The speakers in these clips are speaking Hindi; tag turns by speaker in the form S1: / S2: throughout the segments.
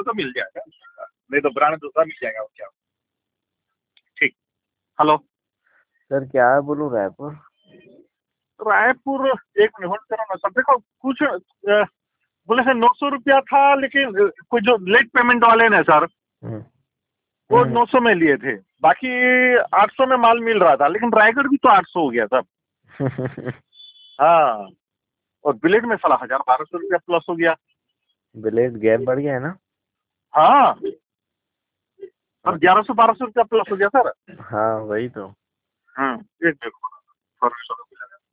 S1: तो मिल जाएगा, नहीं तो ब्रांड दूसरा मिल जाएगा और क्या। ठीक। हेलो
S2: सर क्या है बोलूँ, रायपुर।
S1: रायपुर, एक मिनट होल्ड करो ना सर। देखो कुछ बोले सर 900 रुपया था, लेकिन कुछ जो लेट पेमेंट वाले ने सर वो 900 में लिए थे, बाकी 800 में माल मिल रहा था, लेकिन रायगढ़ भी तो 800 हो गया सर। हाँ, और बिलेट में साला 1000-1200 रुपया प्लस हो गया।
S2: बिलेट गैप बढ़ गया है ना।
S1: हाँ सर, 1100-1200 रुपया प्लस हो गया सर।
S2: हाँ वही तो।
S1: एक देखो सर्विस वाला बिल आया।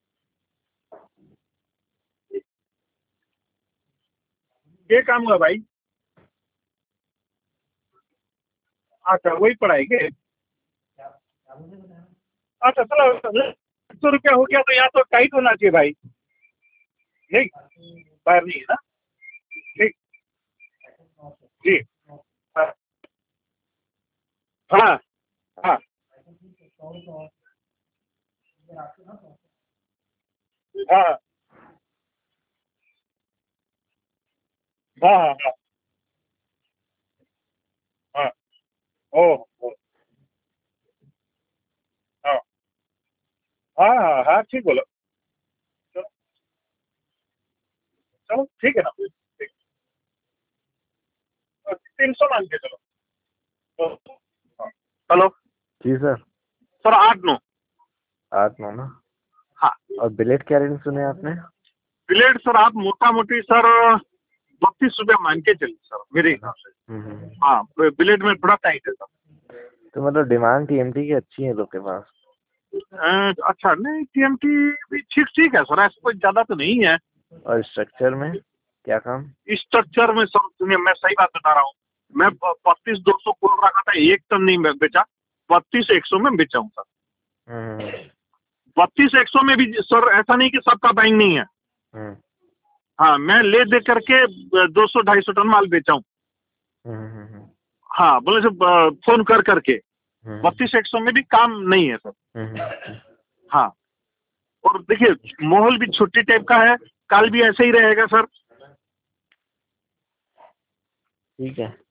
S1: ये काम हुआ भाई। अच्छा वही पढ़ाई के। अच्छा चलो, 100 रुपया हो गया तो यहाँ तो टाइट होना चाहिए भाई। नहीं, बाहर नहीं है ना। ठीक। जी। हाँ हाँ हाँ हाँ हाँ हाँ हाँ हाँ। ओ ओ, हाँ हाँ हाँ हाँ, ठीक बोलो। चलो चलो ठीक है ना। ठीक। 300 मान के चलो। हाँ। हेलो
S2: जी सर।
S1: सर, 8-9।
S2: 8-9 ना।
S1: हाँ,
S2: और बिलेट क्या रेंज सुने आपने।
S1: प्लेट सर आप मोटा मोटी सर 32 रुपया मान के चलिए सर, मेरे हिसाब से। हाँ, प्लेट में थोड़ा टाइट है सर।
S2: तो मतलब डिमांड टीएमटी की अच्छी है लोग के पास।
S1: अच्छा, नहीं टीएमटी भी ठीक ठीक है सर, ऐसा कोई ज्यादा तो नहीं है।
S2: और स्ट्रक्चर में क्या काम।
S1: स्ट्रक्चर में सर सुनिए, मैं सही बात बता रहा हूँ। मैं 32-200 बोल रखा था, 1 टन नहीं बेचा, 32-100 में बेचा हूँ सर। 32-100 में भी सर, ऐसा नहीं कि सबका बाइंग नहीं है। हाँ, मैं ले दे करके 200-250 टन माल बेचा हूँ। हाँ, बोले सर फोन कर करके 32-100 में भी काम नहीं है सर। हाँ, और देखिए माहौल भी छुट्टी टाइप का है, कल भी ऐसे ही रहेगा सर।
S2: ठीक है।